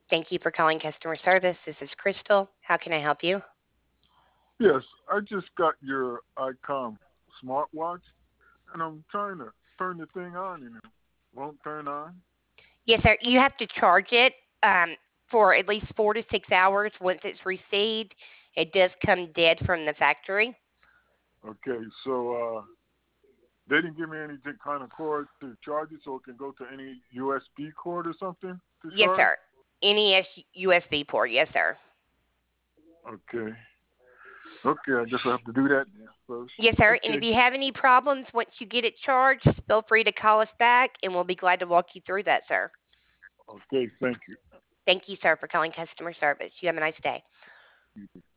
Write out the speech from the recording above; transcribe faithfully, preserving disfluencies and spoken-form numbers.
Thank you for calling customer service. This is Crystal. How can I help you? Yes, I just got your ICOM smartwatch, and I'm trying to turn the thing on, and it won't turn on. Yes, sir. You have to charge it um, for at least four to six hours. Once it's received, it does come dead from the factory. Okay, so uh, they didn't give me any kind of cord to charge it, so it can go to any U S B cord or something to Yes, charge. sir. N E S U S B port. Yes, sir. Okay, okay, I guess I have to do that then first. Yes, sir. And if Okay, you have any problems once you get it charged, feel free to call us back and we'll be glad to walk you through that, sir. okay, thank you. Thank you, sir, for calling customer service. You have a nice day. You